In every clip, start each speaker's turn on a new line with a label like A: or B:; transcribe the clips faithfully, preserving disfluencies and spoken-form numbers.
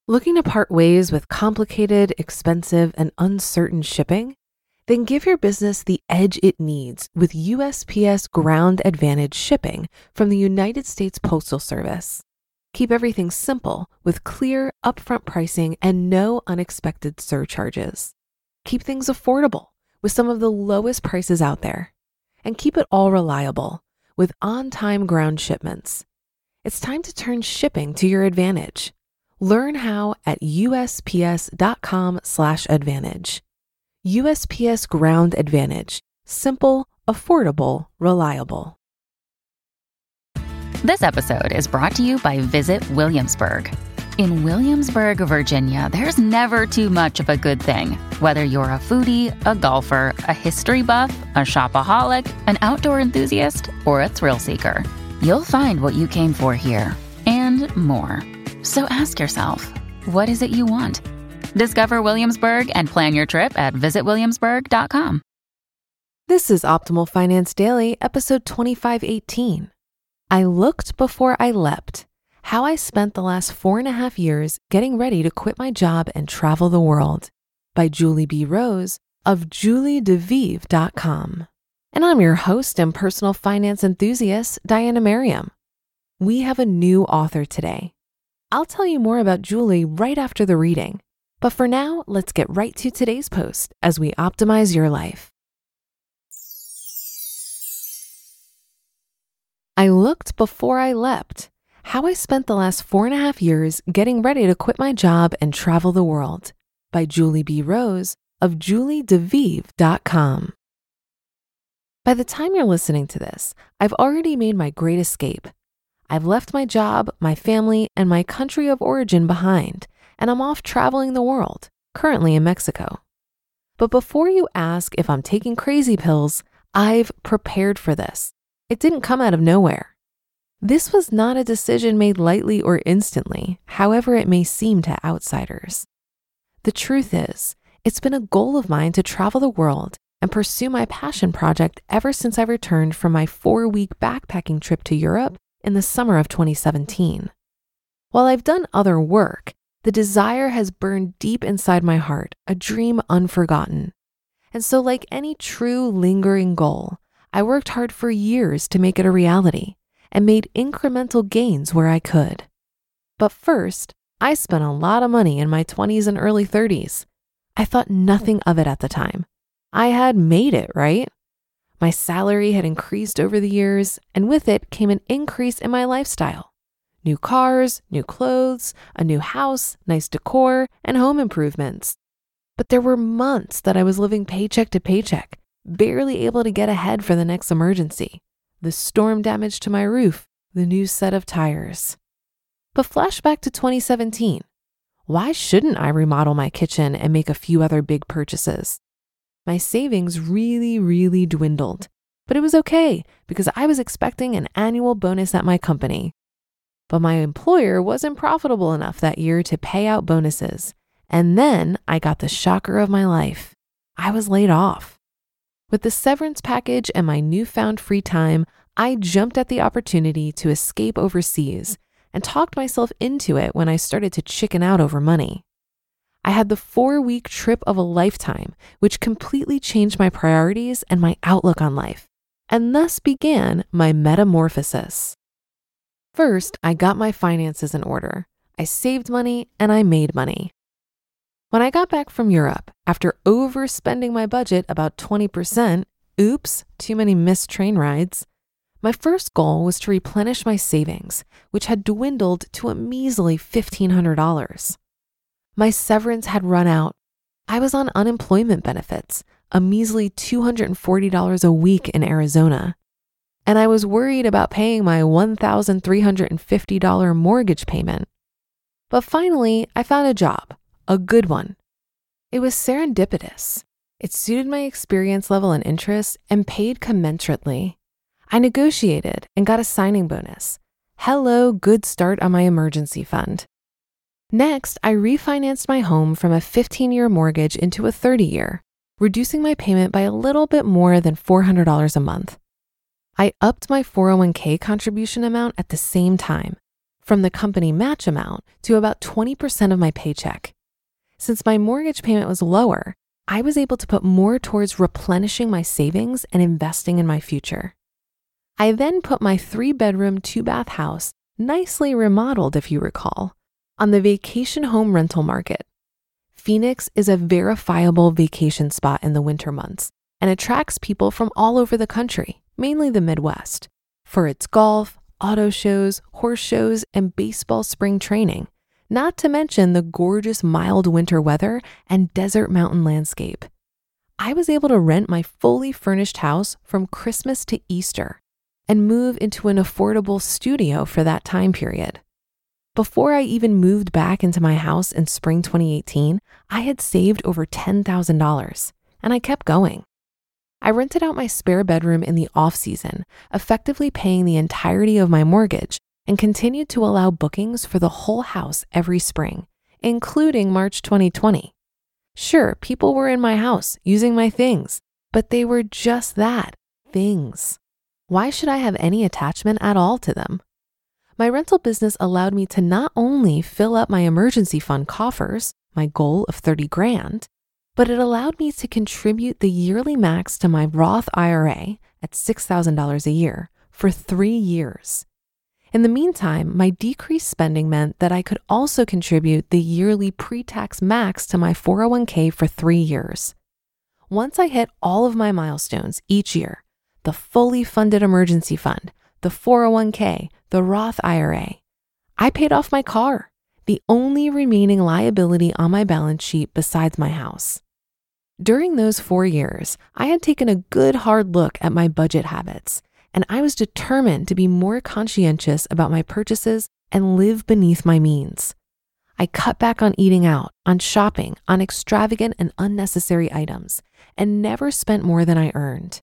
A: Looking to part ways with complicated, expensive, and uncertain shipping? Then give your business the edge it needs with U S P S Ground Advantage shipping from the United States Postal Service. Keep everything simple with clear, upfront pricing and no unexpected surcharges. Keep things affordable with some of the lowest prices out there. And keep it all reliable with on-time ground shipments. It's time to turn shipping to your advantage. Learn how at USPS.com slash advantage. U S P S Ground Advantage. Simple, affordable, reliable.
B: This episode is brought to you by Visit Williamsburg. In Williamsburg, Virginia, there's never too much of a good thing. Whether you're a foodie, a golfer, a history buff, a shopaholic, an outdoor enthusiast, or a thrill seeker, you'll find what you came for here and more. So ask yourself, what is it you want? Discover Williamsburg and plan your trip at visit williamsburg dot com.
A: This is Optimal Finance Daily, episode twenty-five eighteen. I looked before I leapt. How I spent the last four and a half years getting ready to quit my job and travel the world, by Julie B. Rose of julie devive dot com. And I'm your host and personal finance enthusiast, Diana Merriam. We have a new author today. I'll tell you more about Julie right after the reading. But for now, let's get right to today's post as we optimize your life. I looked before I leapt. How I spent the last four and a half years getting ready to quit my job and travel the world, by Julie B. Rose of julie devive dot com. By the time you're listening to this, I've already made my great escape. I've left my job, my family, and my country of origin behind, and I'm off traveling the world, currently in Mexico. But before you ask if I'm taking crazy pills, I've prepared for this. It didn't come out of nowhere. This was not a decision made lightly or instantly, however it may seem to outsiders. The truth is, it's been a goal of mine to travel the world and pursue my passion project ever since I returned from my four-week backpacking trip to Europe in the summer of twenty seventeen. While I've done other work, the desire has burned deep inside my heart, a dream unforgotten. And so like any true lingering goal, I worked hard for years to make it a reality and made incremental gains where I could. But first, I spent a lot of money in my twenties and early thirties. I thought nothing of it at the time. I had made it, right? My salary had increased over the years, and with it came an increase in my lifestyle. New cars, new clothes, a new house, nice decor, and home improvements. But there were months that I was living paycheck to paycheck, barely able to get ahead for the next emergency. The storm damage to my roof, the new set of tires. But flashback to twenty seventeen. Why shouldn't I remodel my kitchen and make a few other big purchases? My savings really, really dwindled, but it was okay because I was expecting an annual bonus at my company. But my employer wasn't profitable enough that year to pay out bonuses. And then I got the shocker of my life. I was laid off. With the severance package and my newfound free time, I jumped at the opportunity to escape overseas and talked myself into it when I started to chicken out over money. I had the four-week trip of a lifetime, which completely changed my priorities and my outlook on life, and thus began my metamorphosis. First, I got my finances in order. I saved money and I made money. When I got back from Europe, after overspending my budget about twenty percent, oops, too many missed train rides, my first goal was to replenish my savings, which had dwindled to a measly fifteen hundred dollars. My severance had run out. I was on unemployment benefits, a measly two hundred forty dollars a week in Arizona. And I was worried about paying my one thousand three hundred fifty dollars mortgage payment. But finally, I found a job, a good one. It was serendipitous. It suited my experience level and interests and paid commensurately. I negotiated and got a signing bonus. Hello, good start on my emergency fund. Next, I refinanced my home from a fifteen-year mortgage into a thirty-year, reducing my payment by a little bit more than four hundred dollars a month. I upped my four oh one k contribution amount at the same time, from the company match amount to about twenty percent of my paycheck. Since my mortgage payment was lower, I was able to put more towards replenishing my savings and investing in my future. I then put my three-bedroom, two-bath house, nicely remodeled if you recall, on the vacation home rental market. Phoenix is a verifiable vacation spot in the winter months and attracts people from all over the country, mainly the Midwest, for its golf, auto shows, horse shows, and baseball spring training, not to mention the gorgeous mild winter weather and desert mountain landscape. I was able to rent my fully furnished house from Christmas to Easter and move into an affordable studio for that time period. Before I even moved back into my house in spring twenty eighteen, I had saved over ten thousand dollars, and I kept going. I rented out my spare bedroom in the off-season, effectively paying the entirety of my mortgage, and continued to allow bookings for the whole house every spring, including March twenty twenty. Sure, people were in my house using my things, but they were just that, things. Why should I have any attachment at all to them? My rental business allowed me to not only fill up my emergency fund coffers, my goal of thirty grand, but it allowed me to contribute the yearly max to my Roth I R A at six thousand dollars a year for three years. In the meantime, my decreased spending meant that I could also contribute the yearly pre-tax max to my four oh one k for three years. Once I hit all of my milestones each year, the fully funded emergency fund, the four oh one k, the Roth I R A, I paid off my car, the only remaining liability on my balance sheet besides my house. During those four years, I had taken a good hard look at my budget habits, and I was determined to be more conscientious about my purchases and live beneath my means. I cut back on eating out, on shopping, on extravagant and unnecessary items, and never spent more than I earned.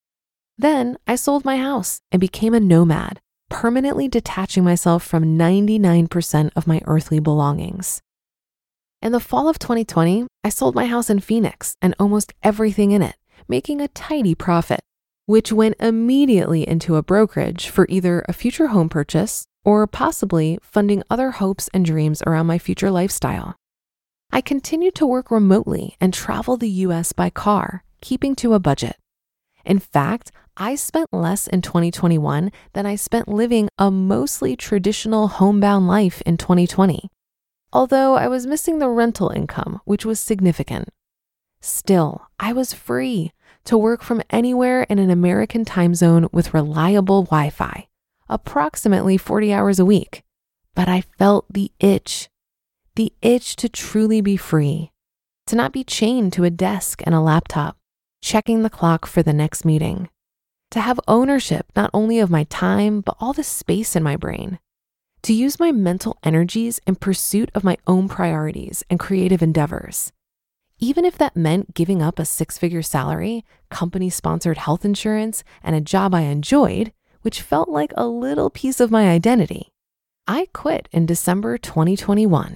A: Then I sold my house and became a nomad, permanently detaching myself from ninety-nine percent of my earthly belongings. In the fall of twenty twenty, I sold my house in Phoenix and almost everything in it, making a tidy profit, which went immediately into a brokerage for either a future home purchase or possibly funding other hopes and dreams around my future lifestyle. I continued to work remotely and travel the U S by car, keeping to a budget. In fact, I spent less in twenty twenty-one than I spent living a mostly traditional homebound life in twenty twenty, although I was missing the rental income, which was significant. Still, I was free to work from anywhere in an American time zone with reliable Wi-Fi, approximately forty hours a week. But I felt the itch, the itch to truly be free, to not be chained to a desk and a laptop, checking the clock for the next meeting, to have ownership not only of my time, but all the space in my brain, to use my mental energies in pursuit of my own priorities and creative endeavors. Even if that meant giving up a six-figure salary, company-sponsored health insurance, and a job I enjoyed, which felt like a little piece of my identity, I quit in December twenty twenty-one.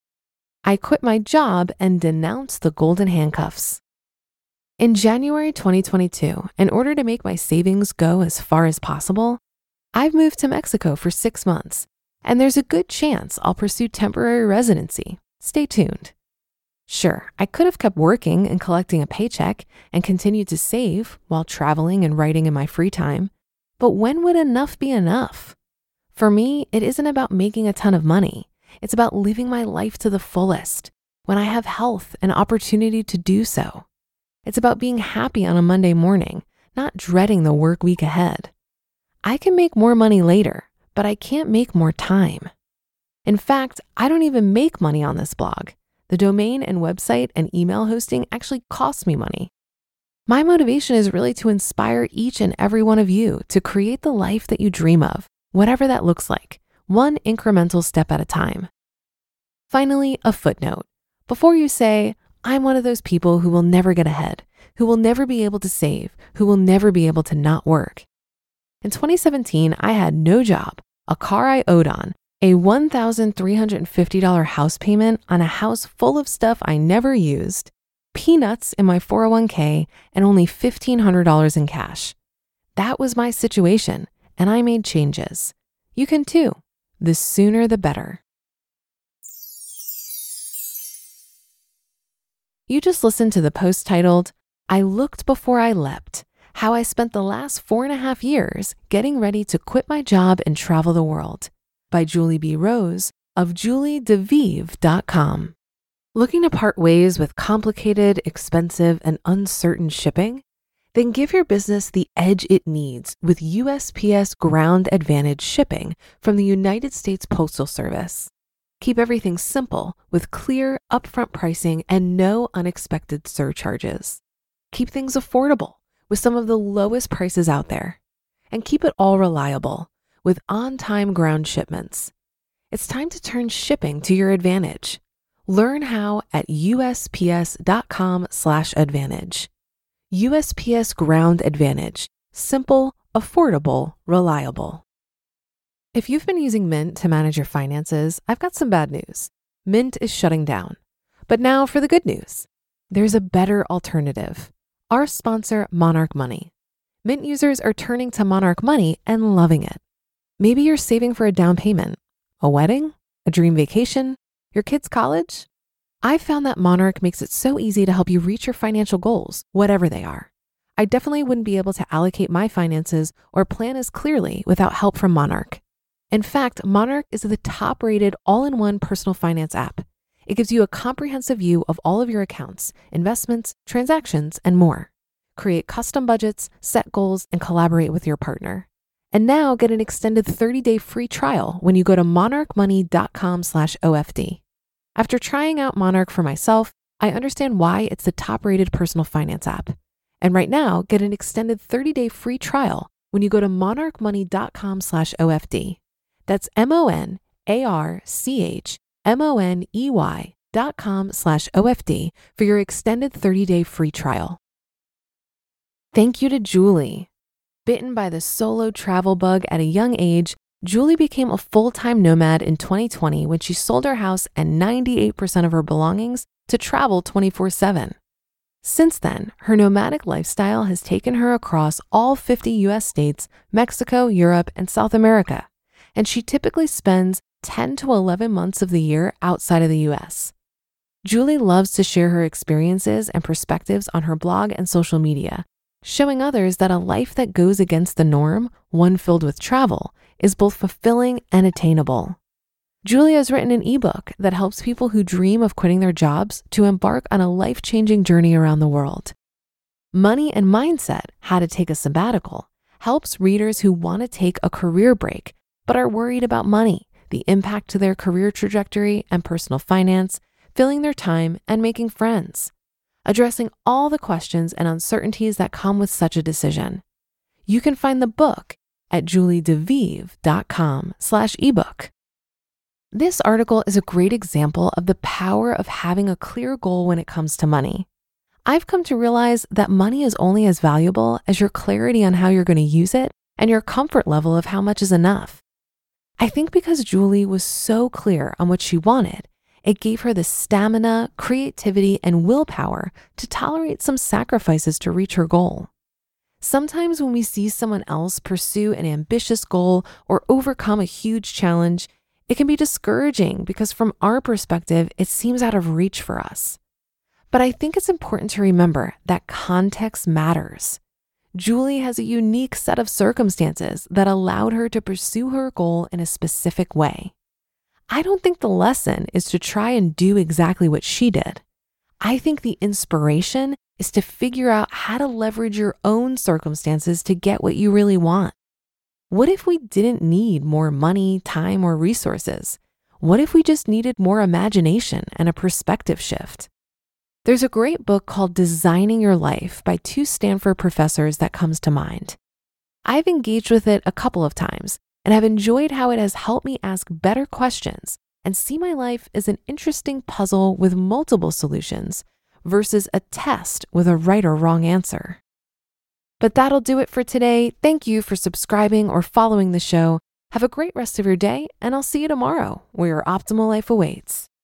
A: I quit my job and denounced the golden handcuffs. In January twenty twenty-two, in order to make my savings go as far as possible, I've moved to Mexico for six months, and there's a good chance I'll pursue temporary residency. Stay tuned. Sure, I could have kept working and collecting a paycheck and continued to save while traveling and writing in my free time, but when would enough be enough? For me, it isn't about making a ton of money. It's about living my life to the fullest when I have health and opportunity to do so. It's about being happy on a Monday morning, not dreading the work week ahead. I can make more money later, but I can't make more time. In fact, I don't even make money on this blog. The domain and website and email hosting actually costs me money. My motivation is really to inspire each and every one of you to create the life that you dream of, whatever that looks like, one incremental step at a time. Finally, a footnote. Before you say, I'm one of those people who will never get ahead, who will never be able to save, who will never be able to not work. In twenty seventeen, I had no job, a car I owed on, a one thousand three hundred fifty dollars house payment on a house full of stuff I never used, peanuts in my four oh one k, and only fifteen hundred dollars in cash. That was my situation, and I made changes. You can too. the sooner the better. You just listened to the post titled, I Looked Before I Leapt, How I Spent the Last Four and a Half Years Getting Ready to Quit My Job and Travel the World by Julie B. Rose of julie devive dot com. Looking to part ways with complicated, expensive, and uncertain shipping? Then give your business the edge it needs with U S P S Ground Advantage shipping from the United States Postal Service. Keep everything simple with clear, upfront pricing and no unexpected surcharges. Keep things affordable with some of the lowest prices out there. And keep it all reliable with on-time ground shipments. It's time to turn shipping to your advantage. Learn how at U S P S dot com slash advantage. U S P S Ground Advantage. Simple, affordable, reliable. If you've been using Mint to manage your finances, I've got some bad news. Mint is shutting down. But now for the good news. There's a better alternative. Our sponsor, Monarch Money. Mint users are turning to Monarch Money and loving it. Maybe you're saving for a down payment, a wedding, a dream vacation, your kids' college. I've found that Monarch makes it so easy to help you reach your financial goals, whatever they are. I definitely wouldn't be able to allocate my finances or plan as clearly without help from Monarch. In fact, Monarch is the top-rated all-in-one personal finance app. It gives you a comprehensive view of all of your accounts, investments, transactions, and more. Create custom budgets, set goals, and collaborate with your partner. And now get an extended thirty-day free trial when you go to monarch money dot com slash O F D. After trying out Monarch for myself, I understand why it's the top-rated personal finance app. And right now, get an extended thirty-day free trial when you go to monarch money dot com slash O F D. That's M-O-N-A-R-C-H M-O-N-E-Y dot com slash O F D for your extended thirty-day free trial. Thank you to Julie. Bitten by the solo travel bug at a young age, Julie became a full-time nomad in twenty twenty when she sold her house and ninety-eight percent of her belongings to travel twenty-four seven. Since then, her nomadic lifestyle has taken her across all fifty U S states, Mexico, Europe, and South America, and she typically spends ten to eleven months of the year outside of the U S. Julie loves to share her experiences and perspectives on her blog and social media, showing others that a life that goes against the norm, one filled with travel, is both fulfilling and attainable. Julie has written an ebook that helps people who dream of quitting their jobs to embark on a life-changing journey around the world. Money and Mindset: How to Take a Sabbatical helps readers who want to take a career break but are worried about money, the impact to their career trajectory and personal finance, filling their time, and making friends, addressing all the questions and uncertainties that come with such a decision. You can find the book at julie devive dot com slash ebook. This article is a great example of the power of having a clear goal when it comes to money. I've come to realize that money is only as valuable as your clarity on how you're going to use it and your comfort level of how much is enough. I think because Julie was so clear on what she wanted, it gave her the stamina, creativity, and willpower to tolerate some sacrifices to reach her goal. Sometimes when we see someone else pursue an ambitious goal or overcome a huge challenge, it can be discouraging because from our perspective, it seems out of reach for us. But I think it's important to remember that context matters. Julie has a unique set of circumstances that allowed her to pursue her goal in a specific way. I don't think the lesson is to try and do exactly what she did. I think the inspiration is to figure out how to leverage your own circumstances to get what you really want. What if we didn't need more money, time, or resources? What if we just needed more imagination and a perspective shift? There's a great book called Designing Your Life by two Stanford professors that comes to mind. I've engaged with it a couple of times and have enjoyed how it has helped me ask better questions and see my life as an interesting puzzle with multiple solutions versus a test with a right or wrong answer. But that'll do it for today. Thank you for subscribing or following the show. Have a great rest of your day, and I'll see you tomorrow where your optimal life awaits.